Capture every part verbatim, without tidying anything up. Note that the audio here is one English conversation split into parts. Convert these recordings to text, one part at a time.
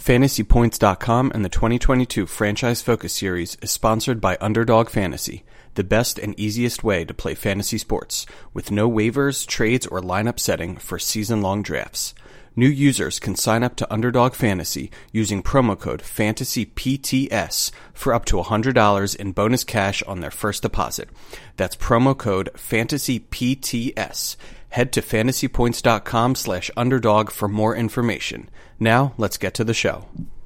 Fantasy Points dot com and the twenty twenty-two Franchise Focus Series is sponsored by Underdog Fantasy, the best and easiest way to play fantasy sports, with no waivers, trades, or lineup setting for season-long drafts. New users can sign up to Underdog Fantasy using promo code FANTASYPTS for up to one hundred dollars in bonus cash on their first deposit. That's promo code FANTASYPTS. Head to fantasy points dot com slash underdog for more information. Now, let's get to the show.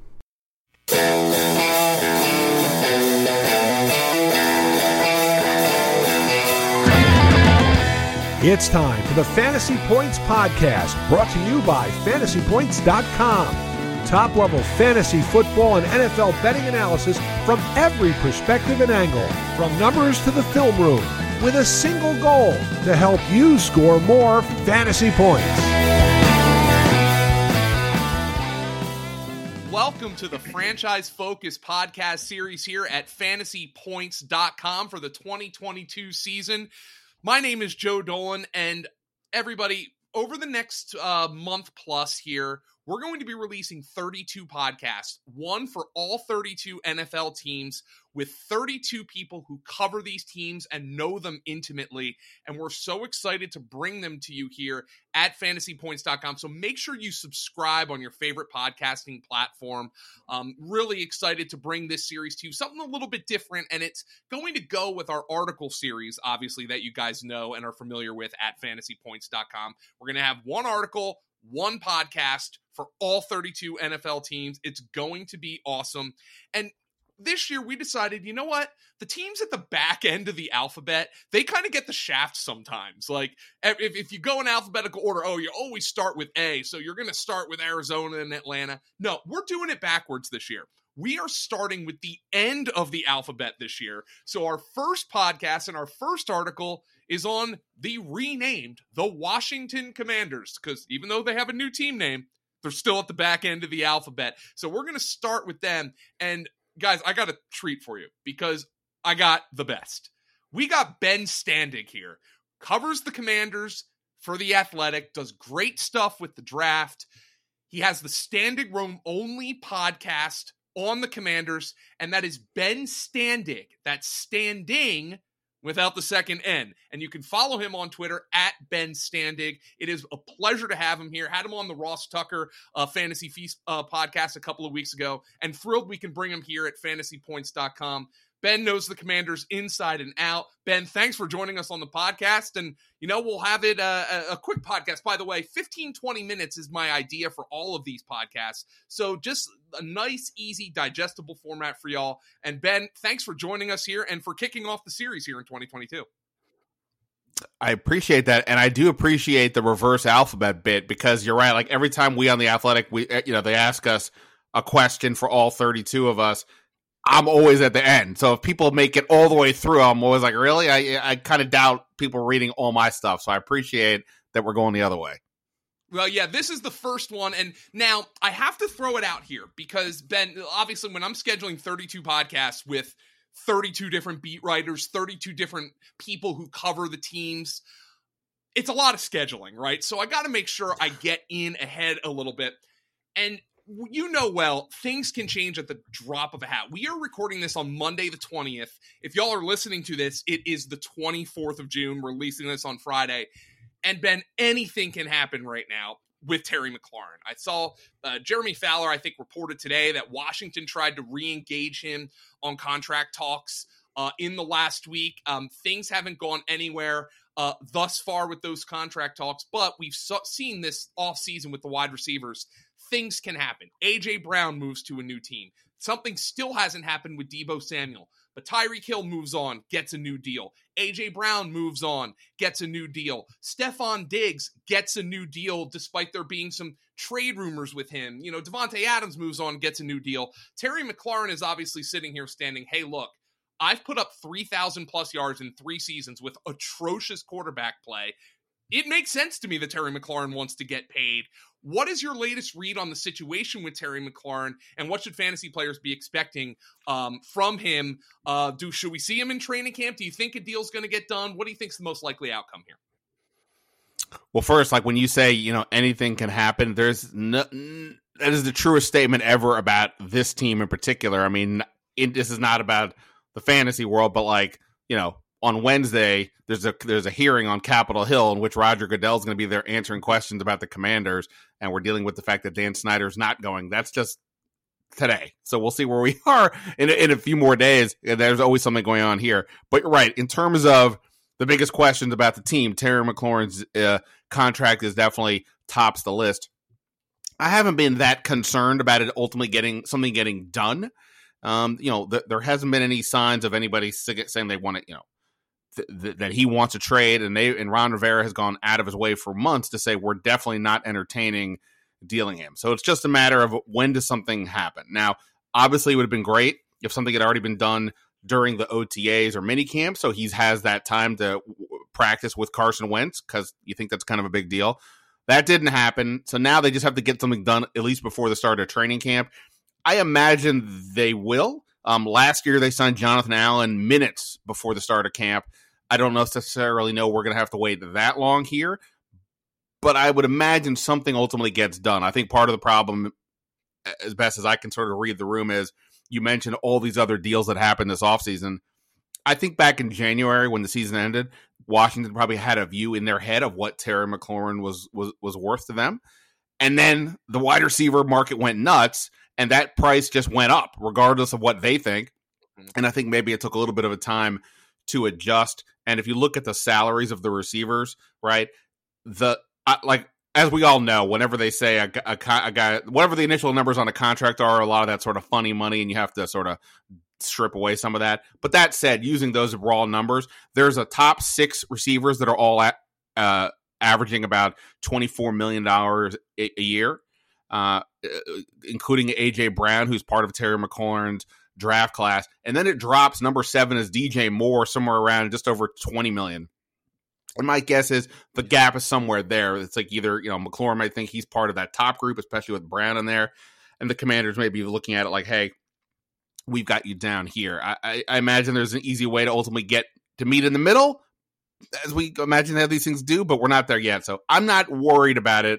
It's time for the Fantasy Points Podcast, brought to you by fantasy points dot com. Top-level fantasy football and N F L betting analysis from every perspective and angle, from numbers to the film room, with a single goal to help you score more fantasy points. Welcome to the Franchise Focus podcast series here at fantasy points dot com for the twenty twenty-two season. My name is Joe Dolan, and everybody, over the next uh, month plus here, we're going to be releasing thirty-two podcasts, one for all thirty-two N F L teams, with thirty-two people who cover these teams and know them intimately. And we're so excited to bring them to you here at fantasy points dot com. So make sure you subscribe on your favorite podcasting platform. Um, really excited to bring this series to you, something a little bit different. And it's going to go with our article series, obviously, that you guys know and are familiar with at fantasy points dot com. We're going to have one article, one podcast for all thirty-two N F L teams. It's going to be awesome. And this year we decided, you know what? The teams at the back end of the alphabet, they kind of get the shaft sometimes. Like if, if you go in alphabetical order, oh, you always start with A, so you're going to start with Arizona and Atlanta. No, we're doing it backwards this year. We are starting with the end of the alphabet this year. So our first podcast and our first article is on the renamed the Washington Commanders, because even though they have a new team name, they're still at the back end of the alphabet. So we're going to start with them. And guys, I got a treat for you because I got the best. We got Ben Standig here. Covers the Commanders for The Athletic, does great stuff with the draft. He has the Standing Room only podcast on the Commanders, and that is Ben Standig. That's standing without the second N. And you can follow him on Twitter at Ben Standig. It is a pleasure to have him here. Had him on the Ross Tucker uh, Fantasy Feast uh, podcast a couple of weeks ago, and thrilled we can bring him here at fantasy points dot com. Ben knows the Commanders inside and out. Ben, thanks for joining us on the podcast. And, you know, we'll have it uh, a, a quick podcast. By the way, fifteen, twenty minutes is my idea for all of these podcasts. So just a nice, easy, digestible format for y'all. And Ben, thanks for joining us here and for kicking off the series here in twenty twenty-two. I appreciate that. And I do appreciate the reverse alphabet bit, because you're right. Like every time we on The Athletic, we, you know, they ask us a question for all thirty-two of us, I'm always at the end. So if people make it all the way through, I'm always like, really? I I kind of doubt people reading all my stuff. So I appreciate that we're going the other way. Well, yeah, this is the first one. And now I have to throw it out here because, Ben, obviously when I'm scheduling thirty-two podcasts with thirty-two different beat writers, thirty-two different people who cover the teams, it's a lot of scheduling, right? So I got to make sure I get in ahead a little bit. And you know well, things can change at the drop of a hat. We are recording this on Monday the twentieth. If y'all are listening to this, it is the twenty-fourth of June. We're releasing this on Friday. And Ben, anything can happen right now with Terry McLaurin. I saw uh, Jeremy Fowler, I think, reported today that Washington tried to re-engage him on contract talks uh, in the last week. Um, things haven't gone anywhere uh, thus far with those contract talks, but we've so- seen this offseason with the wide receivers. Things can happen. A J Brown moves to a new team. Something still hasn't happened with Deebo Samuel, but Tyreek Hill moves on, gets a new deal. A J Brown moves on, gets a new deal. Stephon Diggs gets a new deal despite there being some trade rumors with him. You know, Devontae Adams moves on, gets a new deal. Terry McLaurin is obviously sitting here standing, hey, look, I've put up three thousand plus yards in three seasons with atrocious quarterback play. It makes sense to me that Terry McLaurin wants to get paid. What is your latest read on the situation with Terry McLaurin, and what should fantasy players be expecting um, from him? Uh, do should we see him in training camp? Do you think a deal's going to get done? What do you think is the most likely outcome here? Well, first, like when you say, you know, anything can happen, there's no, that is the truest statement ever about this team in particular. I mean, it, this is not about the fantasy world, but like, you know, on Wednesday, there's a there's a hearing on Capitol Hill in which Roger Goodell is going to be there answering questions about the Commanders, and we're dealing with the fact that Dan Snyder's not going. That's just today. So we'll see where we are in, in a few more days. There's always something going on here. But you're right. In terms of the biggest questions about the team, Terry McLaurin's uh, contract is definitely tops the list. I haven't been that concerned about it ultimately getting something getting done. Um, you know, th- there hasn't been any signs of anybody saying they want to, you know, th- th- that he wants to trade. And they and Ron Rivera has gone out of his way for months to say we're definitely not entertaining dealing him. So it's just a matter of when does something happen. Now, obviously, it would have been great if something had already been done during the O T As or mini camp, so he has that time to w- practice with Carson Wentz, because you think that's kind of a big deal. That didn't happen, so now they just have to get something done at least before the start of training camp. I imagine they will. Um, last year, they signed Jonathan Allen minutes before the start of camp. I don't necessarily know we're going to have to wait that long here, but I would imagine something ultimately gets done. I think part of the problem, as best as I can sort of read the room, is you mentioned all these other deals that happened this offseason. I think back in January when the season ended, Washington probably had a view in their head of what Terry McLaurin was was was worth to them. And then the wide receiver market went nuts, and that price just went up, regardless of what they think. And I think maybe it took a little bit of a time to adjust. And if you look at the salaries of the receivers, right, the uh, like as we all know, whenever they say a, a, a guy, whatever the initial numbers on a contract are, a lot of that sort of funny money, and you have to sort of strip away some of that. But that said, using those raw numbers, there's a top six receivers that are all at, uh, averaging about twenty-four million dollars a, a year, uh, including A J Brown, who's part of Terry McLaurin's draft class. And then it drops. Number seven is D J Moore, somewhere around just over twenty million dollars. And my guess is the gap is somewhere there. It's like either, you know, McLaurin might think he's part of that top group, especially with Brown in there, and the Commanders may be looking at it like, hey, we've got you down here. I, I, I imagine there's an easy way to ultimately get to meet in the middle, as we imagine how these things do, but we're not there yet. So I'm not worried about it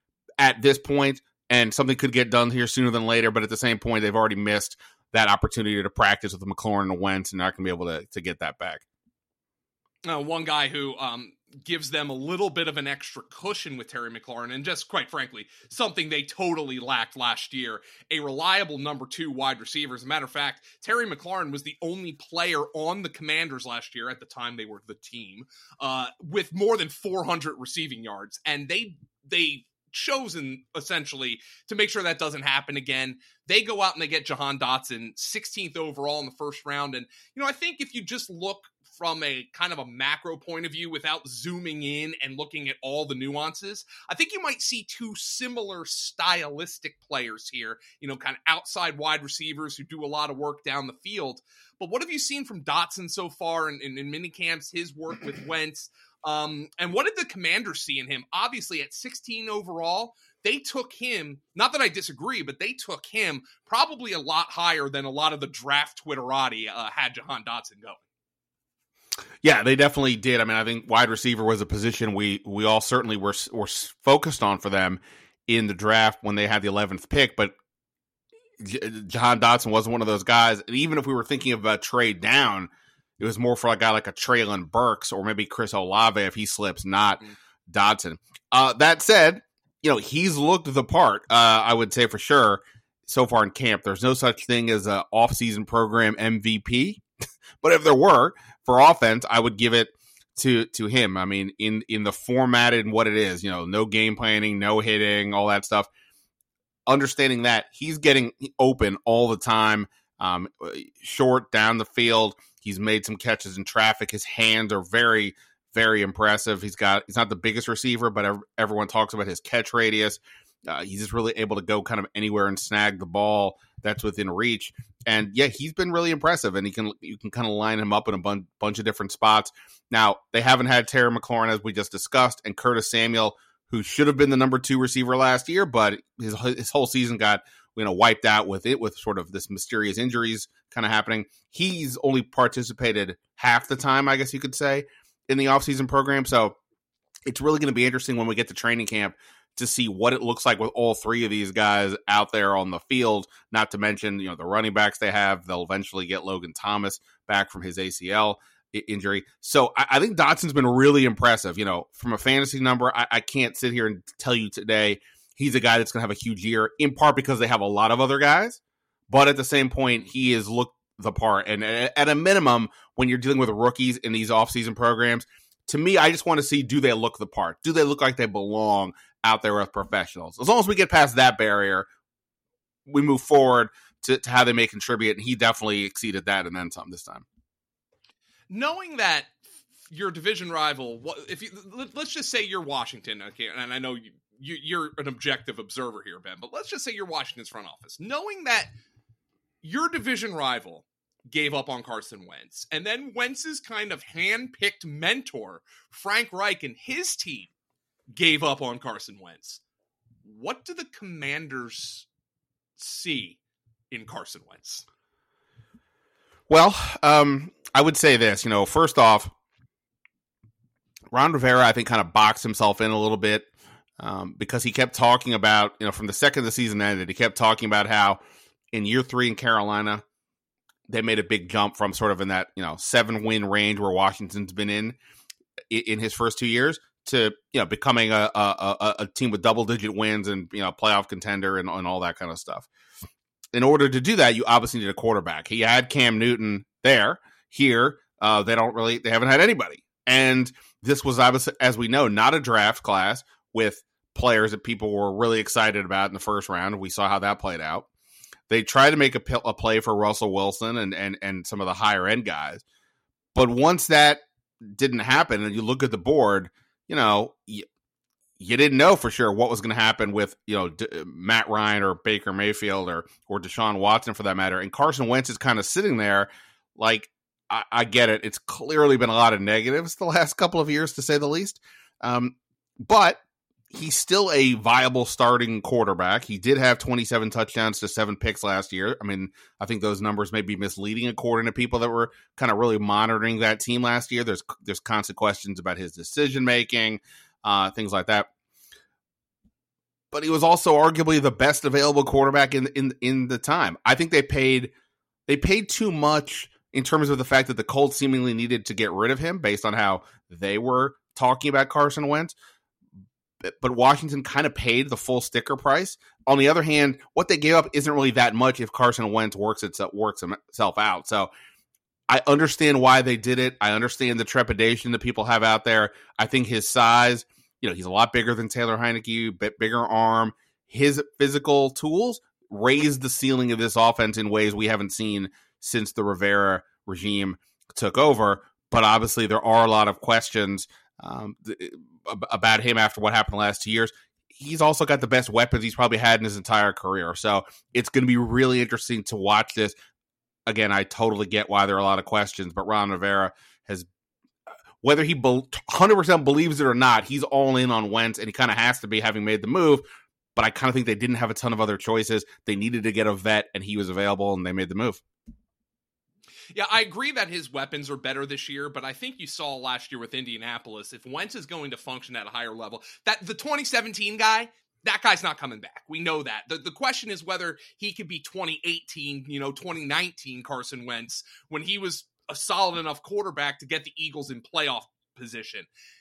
at this point, and something could get done here sooner than later, but at the same point, they've already missed that opportunity to practice with McLaurin and Wentz, and not going to be able to, to get that back. Uh, one guy who um, gives them a little bit of an extra cushion with Terry McLaurin, and just quite frankly, something they totally lacked last year, a reliable number two wide receiver. As a matter of fact, Terry McLaurin was the only player on the Commanders last year, at the time they were the team, uh, with more than four hundred receiving yards, and they they chosen essentially to make sure that doesn't happen again. They go out and they get Jahan Dotson, sixteenth overall in the first round, and you know, I think if you just look from a kind of a macro point of view without zooming in and looking at all the nuances, I think you might see two similar stylistic players here, you know, kind of outside wide receivers who do a lot of work down the field. But what have you seen from Dotson so far in, in, in mini camps, his work with Wentz? Um, and what did the Commanders see in him? Obviously, at sixteen overall, they took him, not that I disagree, but they took him probably a lot higher than a lot of the draft Twitterati uh, had Jahan Dotson going. Yeah, they definitely did. I mean, I think wide receiver was a position we we all certainly were were focused on for them in the draft when they had the eleventh pick. But Jahan Dotson wasn't one of those guys. And even if we were thinking of a trade down, it was more for a guy like a Treylon Burks or maybe Chris Olave if he slips, not mm. Dotson. Uh, that said, you know, he's looked the part, uh, I would say for sure, so far in camp. There's no such thing as an off-season program M V P. But if there were, for offense, I would give it to to him. I mean, in, in the format and what it is, you know, no game planning, no hitting, all that stuff. Understanding that he's getting open all the time, um, short down the field. He's made some catches in traffic. His hands are very, very impressive. He's got he's not the biggest receiver, but everyone talks about his catch radius. Uh, he's just really able to go kind of anywhere and snag the ball that's within reach. And yeah, he's been really impressive, and he can you can kind of line him up in a bun- bunch of different spots. Now, they haven't had Terry McLaurin, as we just discussed, and Curtis Samuel, who should have been the number two receiver last year, but his his whole season got you know wiped out with it, with sort of this mysterious injuries kind of happening. He's only participated half the time, I guess you could say, in the offseason program. So it's really going to be interesting when we get to training camp to see what it looks like with all three of these guys out there on the field, not to mention, you know, the running backs they have. They'll eventually get Logan Thomas back from his A C L injury. So I, I think Dotson's been really impressive. You know, from a fantasy number, I, I can't sit here and tell you today he's a guy that's going to have a huge year, in part because they have a lot of other guys. But at the same point, he has looked the part. And at a minimum, when you're dealing with rookies in these offseason programs, to me, I just want to see, do they look the part? Do they look like they belong out there with professionals? As long as we get past that barrier, we move forward to, to how they may contribute. And he definitely exceeded that and then some this time. Knowing that your division rival, if you, let's just say you're Washington, okay, and I know you, you, you're an objective observer here, Ben, but let's just say you're Washington's front office. Knowing that your division rival gave up on Carson Wentz, and then Wentz's kind of hand-picked mentor, Frank Reich, and his team gave up on Carson Wentz. What do the Commanders see in Carson Wentz? Well, um, I would say this, you know, first off, Ron Rivera, I think, kind of boxed himself in a little bit um, because he kept talking about, you know, from the second the season ended, he kept talking about how in year three in Carolina, they made a big jump from sort of in that, you know, seven win range where Washington's been in in his first two years to, you know, becoming a a, a team with double digit wins and, you know, playoff contender and, and all that kind of stuff. In order to do that, you obviously need a quarterback. He had Cam Newton there. Here, uh, they don't really, they haven't had anybody. And this was obviously, as we know, not a draft class with players that people were really excited about in the first round. We saw how that played out. They tried to make a, a play for Russell Wilson and, and, and some of the higher end guys. But once that didn't happen and you look at the board, you know, you, you didn't know for sure what was going to happen with, you know, D- Matt Ryan or Baker Mayfield or, or Deshaun Watson for that matter. And Carson Wentz is kind of sitting there like, I, I get it. It's clearly been a lot of negatives the last couple of years, to say the least. Um, but he's still a viable starting quarterback. He did have twenty-seven touchdowns to seven picks last year. I mean, I think those numbers may be misleading according to people that were kind of really monitoring that team last year. There's there's constant questions about his decision-making, uh, things like that. But he was also arguably the best available quarterback in in in the time. I think they paid they paid too much in terms of the fact that the Colts seemingly needed to get rid of him based on how they were talking about Carson Wentz. But Washington kind of paid the full sticker price. On the other hand, what they gave up isn't really that much if Carson Wentz works itself, works himself out. So I understand why they did it. I understand the trepidation that people have out there. I think his size, you know, he's a lot bigger than Taylor Heineke, bit bigger arm. His physical tools raised the ceiling of this offense in ways we haven't seen since the Rivera regime took over. But obviously there are a lot of questions um, th- about him after what happened the last two years. He's also got the best weapons he's probably had in his entire career. So it's going to be really interesting to watch this. Again, I totally get why there are a lot of questions, but Ron Rivera has, whether he be- one hundred percent believes it or not, he's all in on Wentz, and he kind of has to be, having made the move. But I kind of think they didn't have a ton of other choices. They needed to get a vet, and he was available, and they made the move. Yeah, I agree that his weapons are better this year, but I think you saw last year with Indianapolis, if Wentz is going to function at a higher level, that the twenty seventeen guy, that guy's not coming back. We know that. The, the question is whether he could be twenty eighteen, you know, twenty nineteen Carson Wentz when he was a solid enough quarterback to get the Eagles in playoff position.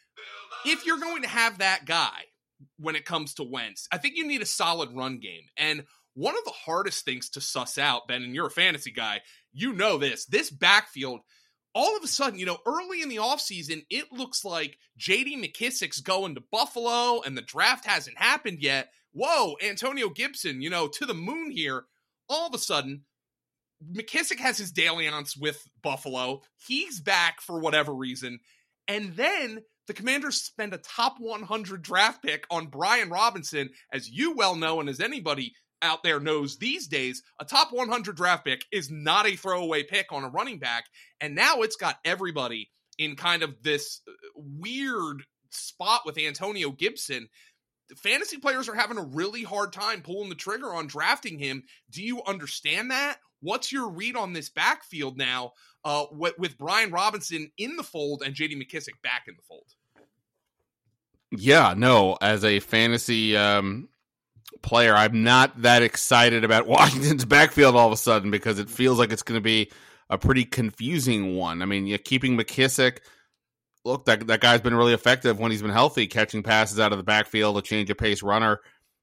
If you're going to have that guy when it comes to Wentz, I think you need a solid run game. And one of the hardest things to suss out, Ben, and you're a fantasy guy, you know this, this backfield, all of a sudden, you know, early in the offseason, it looks like J D McKissic's going to Buffalo and the draft hasn't happened yet. Whoa, Antonio Gibson, you know, to the moon here. All of a sudden, McKissic has his dalliance with Buffalo. He's back for whatever reason. And then the Commanders spend a top one hundred draft pick on Brian Robinson. As you well know, and as anybody out there knows these days, a top one hundred draft pick is not a throwaway pick on a running back. And now it's got everybody in kind of this weird spot with Antonio Gibson. The fantasy players are having a really hard time pulling the trigger on drafting him. Do you understand that? What's your read on this backfield now uh, with, with Brian Robinson in the fold and J D McKissic back in the fold? Yeah, no, as a fantasy um, player, I'm not that excited about Washington's backfield all of a sudden because it feels like it's going to be a pretty confusing one. I mean, you're keeping McKissick. Look, that that guy's been really effective when he's been healthy, catching passes out of the backfield, a change of pace runner.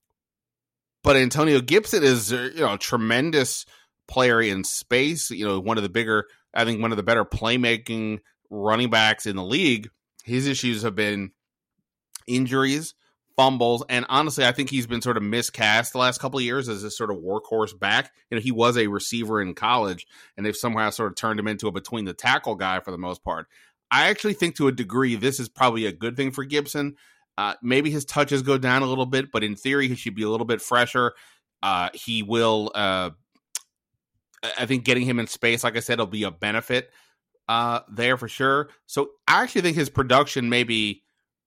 But Antonio Gibson is, you know, a tremendous player in space. You know, one of the bigger, I think, one of the better playmaking running backs in the league. His issues have been injuries, fumbles, and honestly, I think he's been sort of miscast the last couple of years as this sort of workhorse back. You know, he was a receiver in college, and they've somehow sort of turned him into a between the tackle guy for the most part. I actually think to a degree this is probably a good thing for Gibson. Uh, maybe his touches go down a little bit, but in theory, he should be a little bit fresher. Uh, he will, uh, I think getting him in space, like I said, will be a benefit uh, there for sure. So I actually think his production may be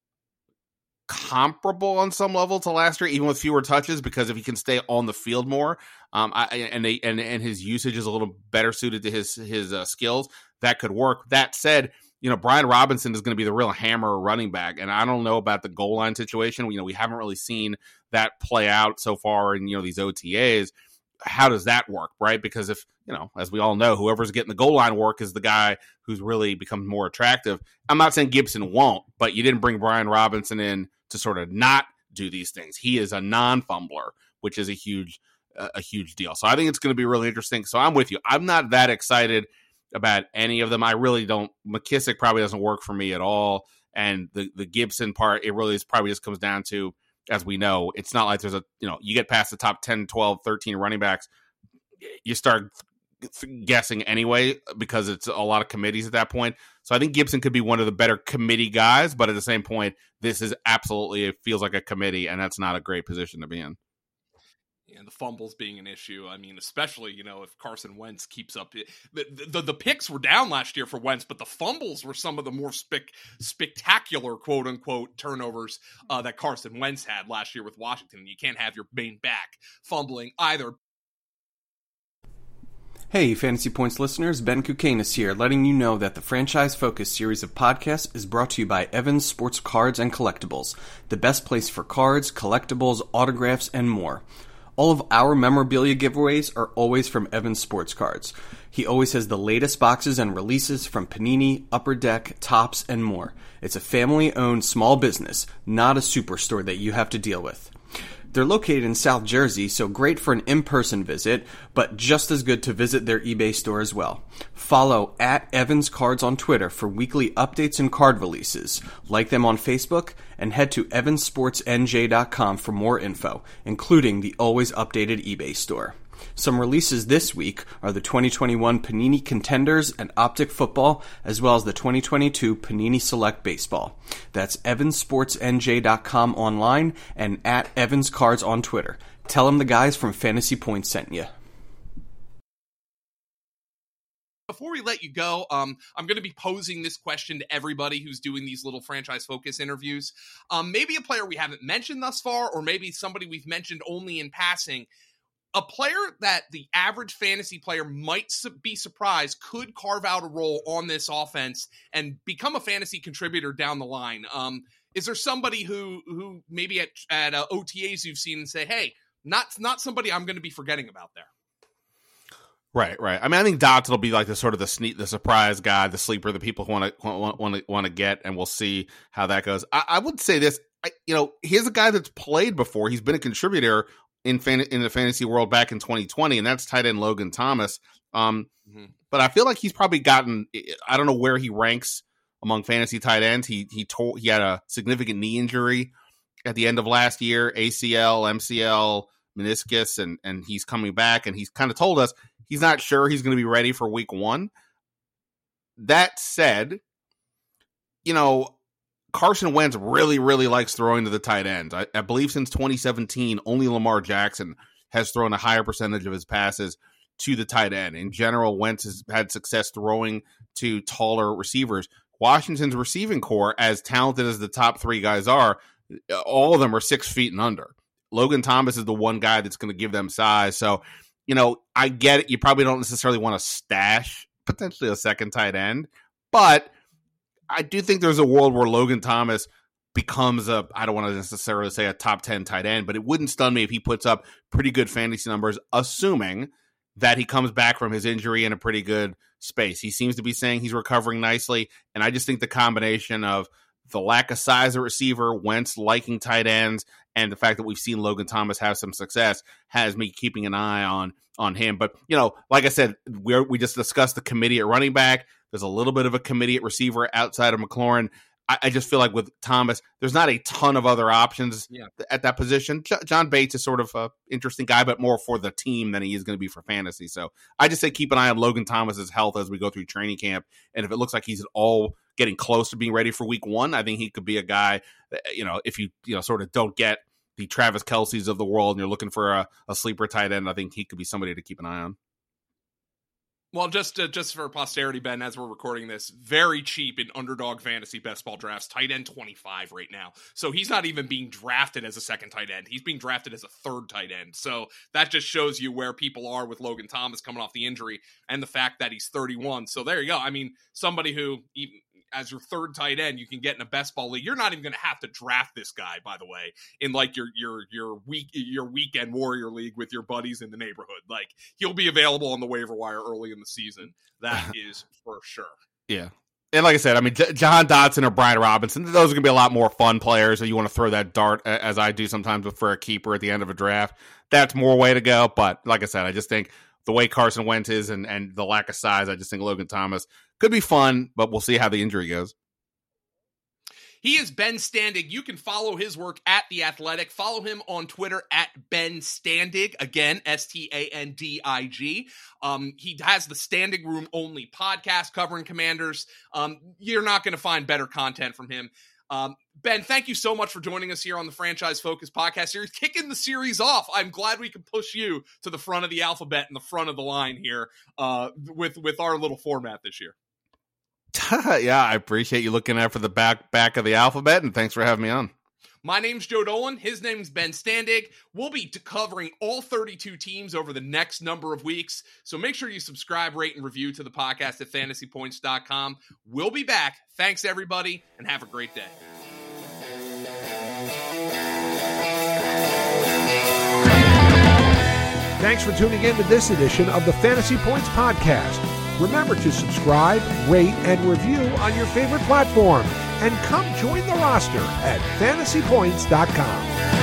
comparable on some level to last year, even with fewer touches, because if he can stay on the field more, um, I, and they, and and his usage is a little better suited to his his uh, skills, that could work. That said, you know, Brian Robinson is going to be the real hammer running back, and I don't know about the goal line situation. You know, we haven't really seen that play out so far in, you know, these O T As. How does that work, right? Because if, you know, as we all know, whoever's getting the goal line work is the guy who's really become more attractive. I'm not saying Gibson won't, but you didn't bring Brian Robinson in to sort of not do these things. He is a non-fumbler, which is a huge, uh, a huge deal. So I think it's going to be really interesting. So I'm with you. I'm not that excited about any of them. I really don't. McKissick probably doesn't work for me at all. And the, the Gibson part, it really is probably just comes down to, as we know, it's not like there's a, you know, you get past the top ten, twelve, thirteen running backs, you start guessing anyway, because it's a lot of committees at that point. So I think Gibson could be one of the better committee guys, but at the same point, this is absolutely, it feels like a committee, and that's not a great position to be in. And the fumbles being an issue. I mean, especially, you know, if Carson Wentz keeps up. The, the, the picks were down last year for Wentz, but the fumbles were some of the more spec, spectacular, quote unquote, turnovers uh, that Carson Wentz had last year with Washington. You can't have your main back fumbling either. Hey, Fantasy Points listeners, Ben Kukanis here, letting you know that the Franchise Focus series of podcasts is brought to you by Evans Sports Cards and Collectibles, the best place for cards, collectibles, autographs, and more. All of our memorabilia giveaways are always from Evans Sports Cards. He always has the latest boxes and releases from Panini, Upper Deck, Topps, and more. It's a family-owned small business, not a superstore that you have to deal with. They're located in South Jersey, so great for an in-person visit, but just as good to visit their eBay store as well. Follow at Evans Cards on Twitter for weekly updates and card releases. Like them on Facebook, and head to evans sports n j dot com for more info, including the always updated eBay store. Some releases this week are the twenty twenty-one Panini Contenders and Optic Football, as well as the twenty twenty-two Panini Select Baseball. That's evans sports n j dot com online and at Evans Cards on Twitter. Tell them the guys from Fantasy Points sent you. Before we let you go, um, I'm going to be posing this question to everybody who's doing these little Franchise Focus interviews. Um, maybe a player we haven't mentioned thus far, or maybe somebody we've mentioned only in passing. A player that the average fantasy player might su- be surprised could carve out a role on this offense and become a fantasy contributor down the line. Um, is there somebody who who maybe at, at uh, O T As you've seen and say, hey, not not somebody I'm going to be forgetting about there? Right, right. I mean, I think Dotson will be like the sort of the sneak, the surprise guy, the sleeper, the people who want to want want to want to get, and we'll see how that goes. I, I would say this, I, you know, here's a guy that's played before. He's been a contributor in fan, in the fantasy world back in twenty twenty, and that's tight end Logan Thomas. Um, mm-hmm. But I feel like he's probably gotten, I don't know where he ranks among fantasy tight ends. He he told he had a significant knee injury at the end of last year, A C L, M C L, meniscus, and and he's coming back, and he's kind of told us he's not sure he's going to be ready for week one. That said, you know, Carson Wentz really, really likes throwing to the tight ends. I, I believe since twenty seventeen, only Lamar Jackson has thrown a higher percentage of his passes to the tight end. In general, Wentz has had success throwing to taller receivers. Washington's receiving core, as talented as the top three guys are, all of them are six feet and under. Logan Thomas is the one guy that's going to give them size. So, you know, I get it. You probably don't necessarily want to stash potentially a second tight end, but I do think there's a world where Logan Thomas becomes a, I don't want to necessarily say a top ten tight end, but it wouldn't stun me if he puts up pretty good fantasy numbers, assuming that he comes back from his injury in a pretty good space. He seems to be saying he's recovering nicely, and I just think the combination of the lack of size of receiver, Wentz liking tight ends, and the fact that we've seen Logan Thomas have some success has me keeping an eye on on him. But, you know, like I said, we we just discussed the committee at running back. There's a little bit of a committee at receiver outside of McLaurin. I, I just feel like with Thomas, there's not a ton of other options yeah. at that position. J- John Bates is sort of an interesting guy, but more for the team than he is going to be for fantasy. So I just say keep an eye on Logan Thomas's health as we go through training camp. And if it looks like he's at all getting close to being ready for week one, I think he could be a guy that, you know, if you, you know, sort of don't get the Travis Kelce's of the world and you're looking for a, a sleeper tight end, I think he could be somebody to keep an eye on. Well, just uh, just for posterity, Ben, as we're recording this, very cheap in underdog fantasy best ball drafts, tight end twenty-five right now. So he's not even being drafted as a second tight end. He's being drafted as a third tight end. So that just shows you where people are with Logan Thomas coming off the injury and the fact that he's thirty-one. So there you go. I mean, somebody who, even as your third tight end, you can get in a best ball league. You're not even going to have to draft this guy, by the way, in like your your your week your weekend warrior league with your buddies in the neighborhood. Like, he'll be available on the waiver wire early in the season. That is for sure. Yeah. And like I said, I mean, J- John Dotson or Brian Robinson, those are going to be a lot more fun players. So you want to throw that dart, as I do sometimes for a keeper at the end of a draft. That's more way to go. But like I said, I just think the way Carson Wentz is and, and the lack of size, I just think Logan Thomas could be fun, but we'll see how the injury goes. He is Ben Standig. You can follow his work at The Athletic. Follow him on Twitter at Ben Standig. Again, S T A N D I G. Um, he has the Standing Room Only podcast covering Commanders. Um, you're not going to find better content from him. Um, Ben, thank you so much for joining us here on the Franchise Focus podcast series, kicking the series off. I'm glad we can push you to the front of the alphabet and the front of the line here uh, with, with our little format this year. Yeah, I appreciate you looking out for the back back of the alphabet, and thanks for having me on. My name's Joe Dolan. His name's Ben Standig. We'll be covering all thirty-two teams over the next number of weeks, so make sure you subscribe, rate, and review to the podcast at fantasy points dot com. We'll be back. Thanks, everybody, and have a great day. Thanks for tuning in to this edition of the Fantasy Points Podcast. Remember to subscribe, rate, and review on your favorite platform. And come join the roster at fantasy points dot com.